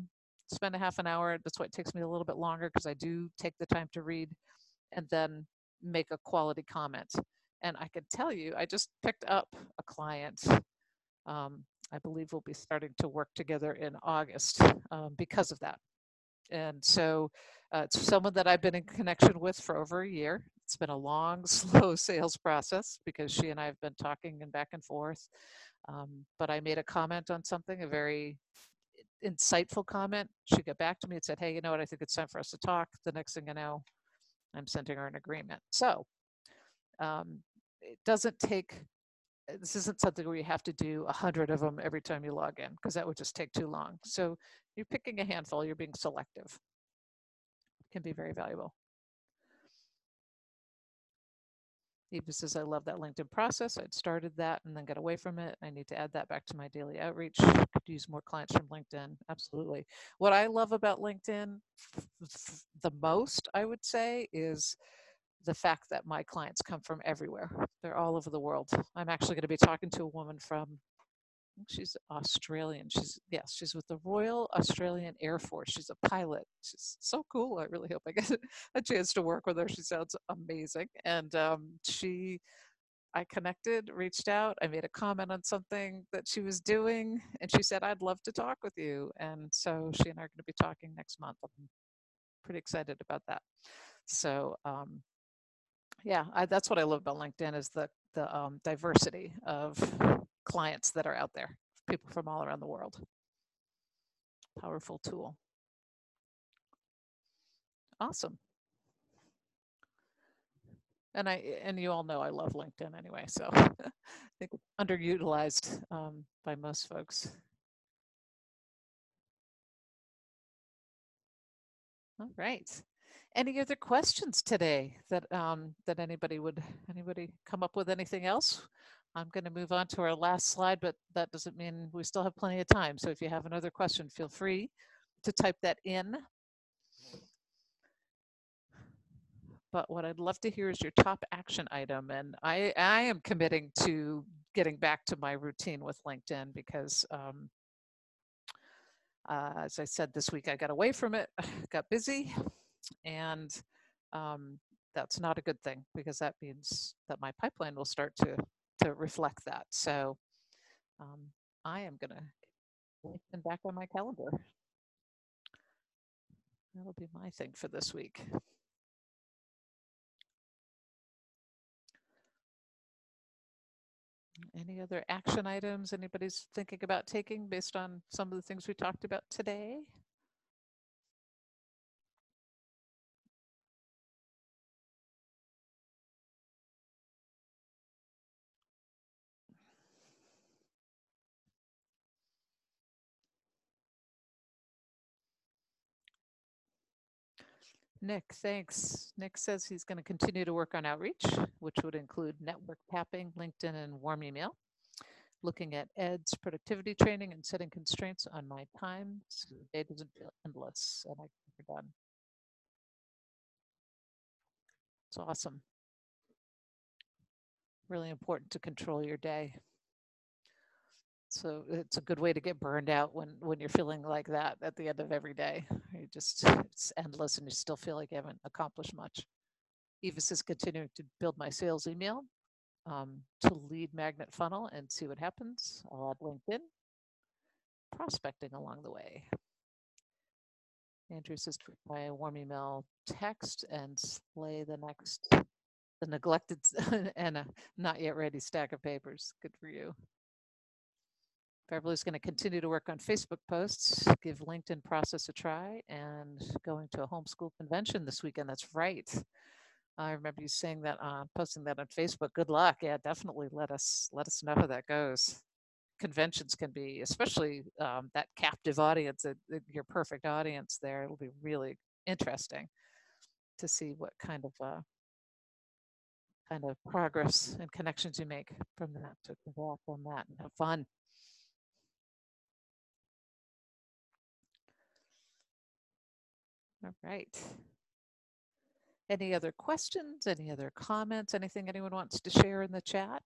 Speaker 1: spend a half an hour. That's why it takes me a little bit longer, because I do take the time to read and then make a quality comment. And I can tell you, I just picked up a client. Um, I believe we'll be starting to work together in August um, because of that. And so uh, it's someone that I've been in connection with for over a year. It's been a long, slow sales process because she and I have been talking and back and forth. Um, but I made a comment on something, a very insightful comment. She got back to me and said, hey, you know what, I think it's time for us to talk. The next thing I know, I'm sending her an agreement. So um, it doesn't take, this isn't something where you have to do a hundred of them every time you log in, because that would just take too long. So you're picking a handful, you're being selective. It can be very valuable. Eva says, I love that LinkedIn process. I'd started that and then got away from it. I need to add that back to my daily outreach. Could use more clients from LinkedIn. Absolutely. What I love about LinkedIn the most, I would say, is the fact that my clients come from everywhere. They're all over the world. I'm actually going to be talking to a woman from, I think she's Australian. She's, yes, she's with the Royal Australian Air Force. She's a pilot. She's so cool. I really hope I get a chance to work with her. She sounds amazing. And um, she, I connected, reached out. I made a comment on something that she was doing, and she said, I'd love to talk with you. And so she and I are going to be talking next month. I'm pretty excited about that. So um, yeah, I, that's what I love about LinkedIn, is the, the um, diversity of clients that are out there, people from all around the world. Powerful tool. Awesome. And I and you all know I love LinkedIn anyway, so I think it's underutilized um, by most folks. All right. Any other questions today that um, that anybody would anybody come up with anything else? I'm going to move on to our last slide, but that doesn't mean we still have plenty of time. So if you have another question, feel free to type that in. But what I'd love to hear is your top action item. And I, I am committing to getting back to my routine with LinkedIn, because um, uh, as I said, this week I got away from it, got busy, and um, that's not a good thing, because that means that my pipeline will start to, to reflect that. So um, I am going to LinkedIn back on my calendar. That'll be my thing for this week. Any other action items anybody's thinking about taking based on some of the things we talked about today? Nick, thanks. Nick says he's going to continue to work on outreach, which would include network tapping, LinkedIn, and warm email. Looking at Ed's productivity training and setting constraints on my time so the day doesn't feel endless and I can done. It's awesome. Really important to control your day. So it's a good way to get burned out when, when you're feeling like that at the end of every day. You just, it's endless and you still feel like you haven't accomplished much. Evis is continuing to build my sales email um, to lead magnet funnel and see what happens. I'll add LinkedIn. Prospecting along the way. Andrew says to reply a warm email text and slay the next, the neglected and a not yet ready stack of papers. Good for you. Beverly's going to continue to work on Facebook posts, give LinkedIn process a try, and going to a homeschool convention this weekend. That's right. I remember you saying that, uh, posting that on Facebook. Good luck. Yeah, definitely let us let us know how that goes. Conventions can be, especially um, that captive audience, uh, your perfect audience there. It'll be really interesting to see what kind of uh, kind of progress and connections you make from that, to develop on that and have fun. All right. Any other questions? Any other comments? Anything anyone wants to share in the chat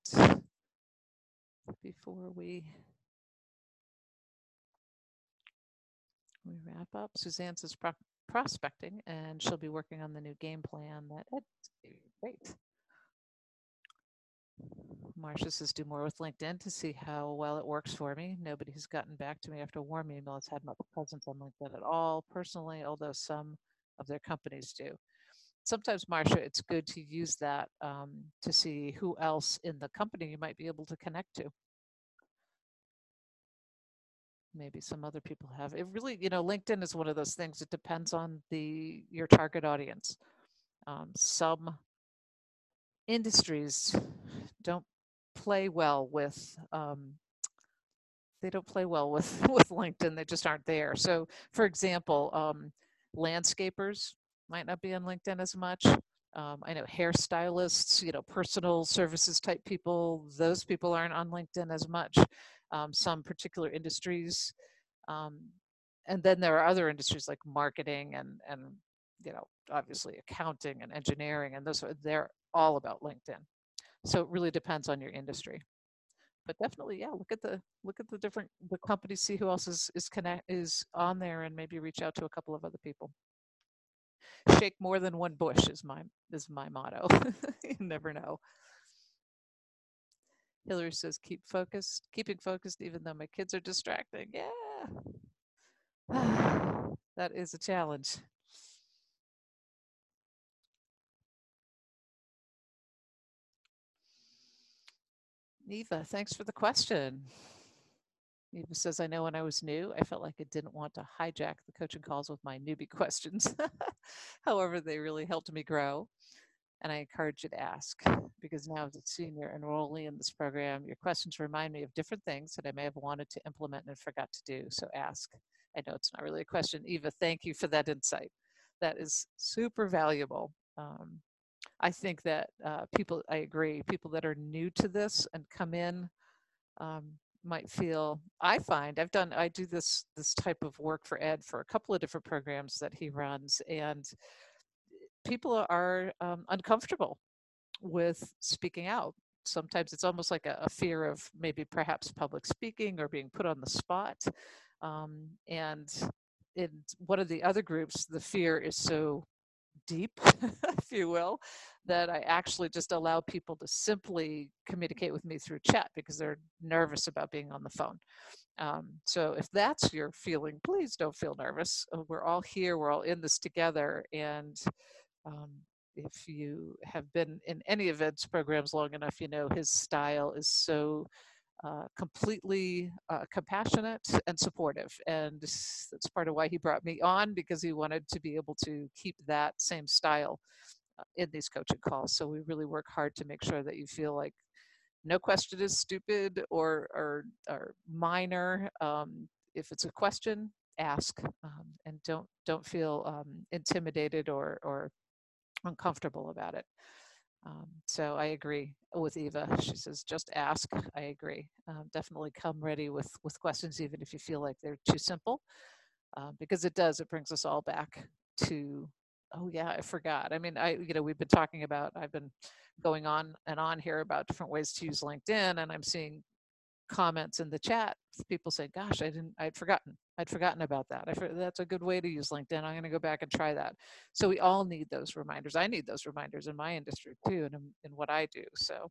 Speaker 1: before we we wrap up. Suzanne says pro prospecting, and she'll be working on the new game plan. That Ed, great. Marcia says, do more with LinkedIn to see how well it works for me. Nobody has gotten back to me after a warm email has had much presence on LinkedIn at all personally, although some of their companies do. Sometimes, Marcia, it's good to use that um, to see who else in the company you might be able to connect to. Maybe some other people have. It really, you know, LinkedIn is one of those things. It depends on the your target audience. Um, some industries don't play well with um, they don't play well with with LinkedIn. They just aren't there. So, for example, um, landscapers might not be on LinkedIn as much. Um, I know hairstylists, you know, personal services type people. Those people aren't on LinkedIn as much. Um, some particular industries, um, and then there are other industries like marketing and and you know, obviously accounting and engineering, and those are they're all about LinkedIn. So it really depends on your industry. But definitely, yeah, look at the look at the different the companies, see who else is is connect is on there, and maybe reach out to a couple of other people. Shake more than one bush is my is my motto. You never know. Hillary says, keep focused, keeping focused even though my kids are distracting. Yeah. That is a challenge. Eva, thanks for the question. Eva says, I know when I was new, I felt like I didn't want to hijack the coaching calls with my newbie questions. However, they really helped me grow. And I encourage you to ask, because now as a senior enrollee in this program, your questions remind me of different things that I may have wanted to implement and forgot to do. So ask. I know it's not really a question. Eva, thank you for that insight. That is super valuable. Um, I think that uh, people, I agree, people that are new to this and come in um, might feel, I find, I've done, I do this, this type of work for Ed for a couple of different programs that he runs, and people are um, uncomfortable with speaking out. Sometimes it's almost like a, a fear of maybe perhaps public speaking or being put on the spot. Um, and in one of the other groups, the fear is so deep, if you will, that I actually just allow people to simply communicate with me through chat because they're nervous about being on the phone. Um, so if that's your feeling, please don't feel nervous. We're all here, we're all in this together. And um, if you have been in any of Ed's programs long enough, you know his style is so uh, completely uh, compassionate and supportive. And that's part of why he brought me on, because he wanted to be able to keep that same style uh, in these coaching calls. So we really work hard to make sure that you feel like no question is stupid or, or, or minor. Um, if it's a question, ask, um, and don't, don't feel um, intimidated or, or uncomfortable about it. Um, so I agree with Eva. She says, just ask. I agree. Um, definitely come ready with, with questions, even if you feel like they're too simple, uh, because it does, it brings us all back to, oh yeah, I forgot. I mean, I, you know, we've been talking about, I've been going on and on here about different ways to use LinkedIn, and I'm seeing comments in the chat, people say, gosh, I didn't, I'd forgotten, I'd forgotten about that. I, that's a good way to use LinkedIn. I'm going to go back and try that. So we all need those reminders. I need those reminders in my industry too, and in, in what I do. So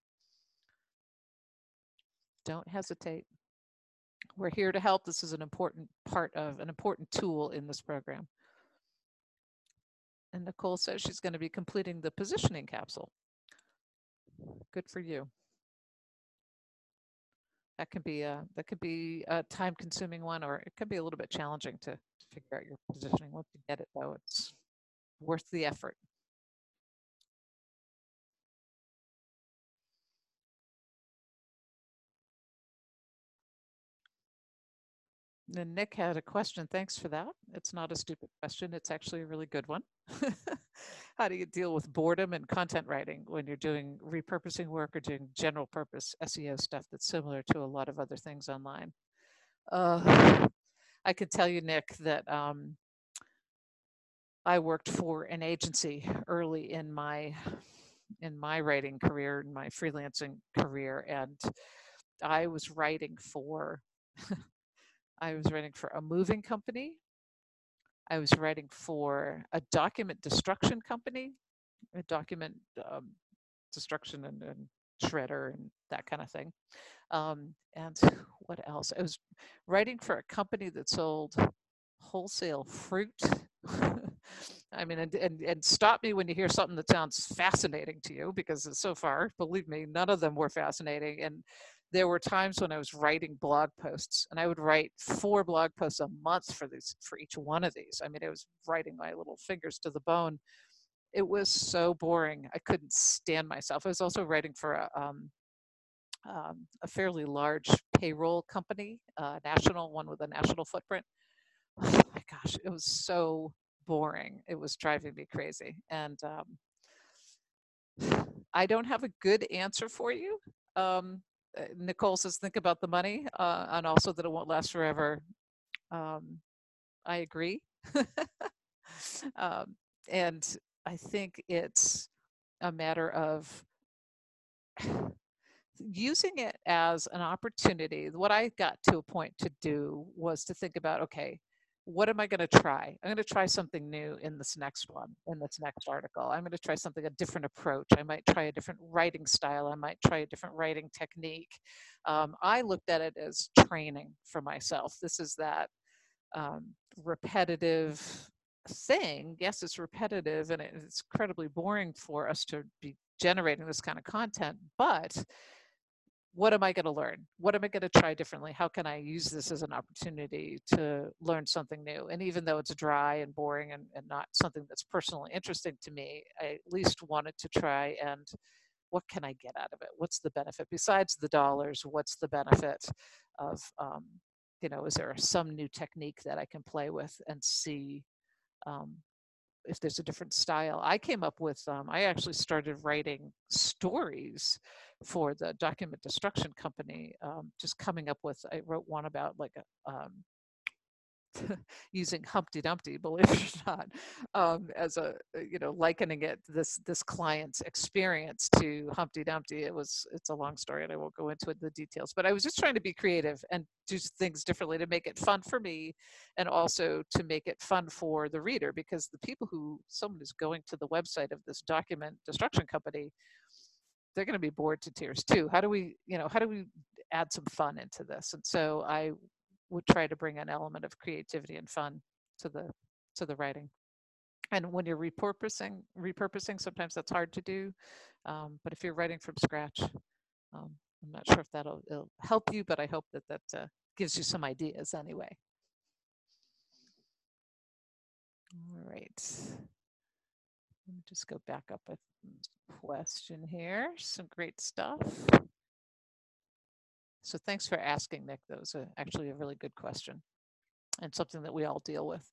Speaker 1: don't hesitate. We're here to help. This is an important part of, an important tool in this program. And Nicole says she's going to be completing the positioning capsule. Good for you. That can be a that could be a time-consuming one, or it could be a little bit challenging to, to figure out your positioning. Once you get it, though, it's worth the effort. And Nick had a question. Thanks for that. It's not a stupid question. It's actually a really good one. How do you deal with boredom in content writing when you're doing repurposing work or doing general purpose S E O stuff that's similar to a lot of other things online? Uh, I can tell you, Nick, that um, I worked for an agency early in my in my writing career, in my freelancing career, and I was writing for I was writing for a moving company, I was writing for a document destruction company, a document um, destruction and, and shredder and that kind of thing. Um, and what else? I was writing for a company that sold wholesale fruit. I mean, and, and, and stop me when you hear something that sounds fascinating to you, because so far, believe me, none of them were fascinating. And there were times when I was writing blog posts, and I would write four blog posts a month for these, for each one of these. I mean, I was writing my little fingers to the bone. It was so boring. I couldn't stand myself. I was also writing for a, um, um, a fairly large payroll company, uh, national one with a national footprint. Oh my gosh, it was so boring. It was driving me crazy. And um, I don't have a good answer for you. Um, uh, Nicole says, think about the money, uh, and also that it won't last forever. Um, I agree. um, and I think it's a matter of using it as an opportunity. What I got to a point to do was to think about, okay, what am I going to try? I'm going to try something new in this next one, in this next article. I'm going to try something, a different approach. I might try a different writing style. I might try a different writing technique. Um, I looked at it as training for myself. This is that um, repetitive thing. Yes, it's repetitive and it's incredibly boring for us to be generating this kind of content, but what am I going to learn? What am I going to try differently? How can I use this as an opportunity to learn something new? And even though it's dry and boring and, and not something that's personally interesting to me, I at least wanted to try and what can I get out of it? What's the benefit? Besides the dollars, what's the benefit of, um, you know, is there some new technique that I can play with and see um, if there's a different style? I came up with, um, I actually started writing stories for the document destruction company, um, just coming up with, I wrote one about like a, um, using Humpty Dumpty, believe it or not, um, as a, you know, likening it, this this client's experience to Humpty Dumpty. It was, it's a long story and I won't go into it, the details, but I was just trying to be creative and do things differently to make it fun for me and also to make it fun for the reader, because the people who, someone who's going to the website of this document destruction company, they're going to be bored to tears too. How do we, you know, how do we add some fun into this? And so I would try to bring an element of creativity and fun to the to the writing. And when you're repurposing, repurposing, sometimes that's hard to do. Um, but if you're writing from scratch, um, I'm not sure if that'll it'll help you, but I hope that that uh, gives you some ideas anyway. All right. Let me just go back up a question here. Some great stuff. So thanks for asking, Nick. That was a, actually a really good question and something that we all deal with.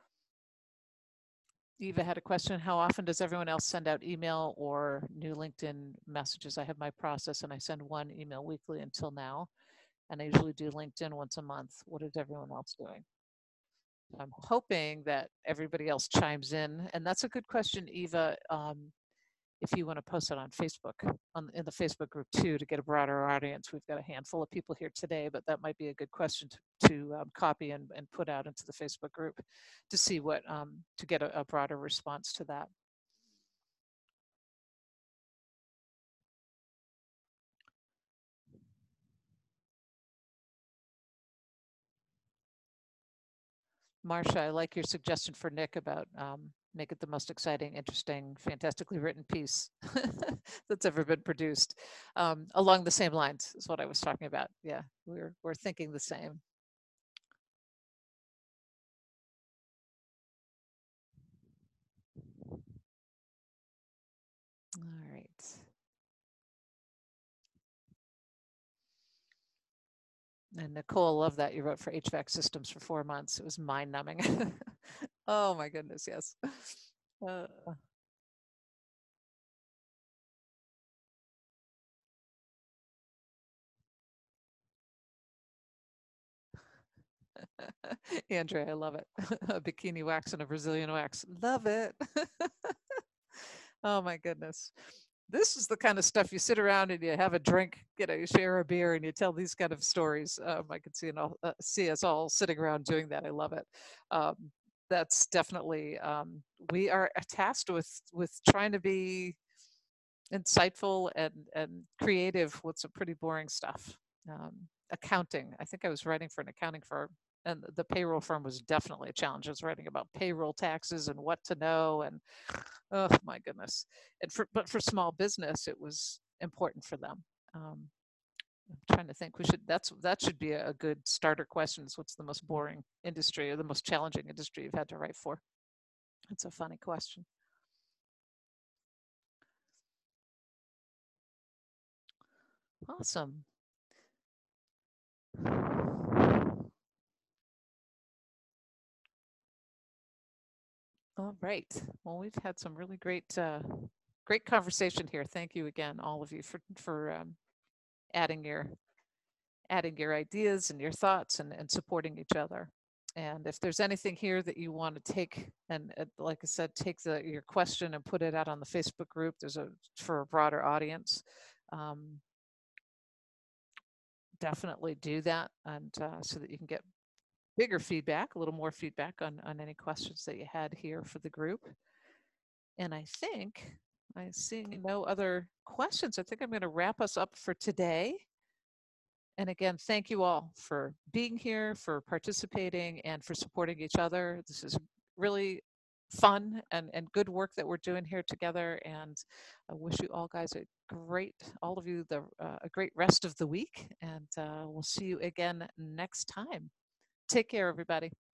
Speaker 1: Eva had a question. How often does everyone else send out email or new LinkedIn messages? I have my process and I send one email weekly until now. And I usually do LinkedIn once a month. What is everyone else doing? I'm hoping that everybody else chimes in. And that's a good question, Eva. Um, if you want to post it on Facebook, on, in the Facebook group too, to get a broader audience. We've got a handful of people here today, but that might be a good question to, to um, copy and, and put out into the Facebook group to see what, um, to get a, a broader response to that. Marcia, I like your suggestion for Nick about um, make it the most exciting, interesting, fantastically written piece that's ever been produced. Um, along the same lines is what I was talking about. Yeah, we're, we're thinking the same. All right. And Nicole, love that you wrote for H V A C systems for four months. It was mind numbing. Oh my goodness, yes. Uh, Andrea, I love it. A bikini wax and a Brazilian wax. Love it. Oh my goodness. This is the kind of stuff you sit around and you have a drink, you know, you share a beer and you tell these kind of stories. Um, I could see, an all, uh, see us all sitting around doing that. I love it. Um, that's definitely, um, we are tasked with, with trying to be insightful and, and creative with some pretty boring stuff. Um, accounting, I think I was writing for an accounting firm, and the payroll firm was definitely a challenge. I was writing about payroll taxes and what to know, and oh my goodness. And for, but for small business, it was important for them. Um, I'm trying to think. We should. That's that should be a, a good starter question. Is what's the most boring industry or the most challenging industry you've had to write for? It's a funny question. Awesome. All right. Well, we've had some really great, uh, great conversation here. Thank you again, all of you, for for um, adding your adding your ideas and your thoughts and, and supporting each other. And if there's anything here that you want to take and, uh, like I said, take the your question and put it out on the Facebook group. There's a for a broader audience. Um, definitely do that, and uh, so that you can get bigger feedback, a little more feedback on, on any questions that you had here for the group. And I think I'm seeing no other questions. I think I'm going to wrap us up for today. And again, thank you all for being here, for participating, and for supporting each other. This is really fun and, and good work that we're doing here together. And I wish you all guys a great, all of you, the uh, a great rest of the week. And uh, we'll see you again next time. Take care, everybody.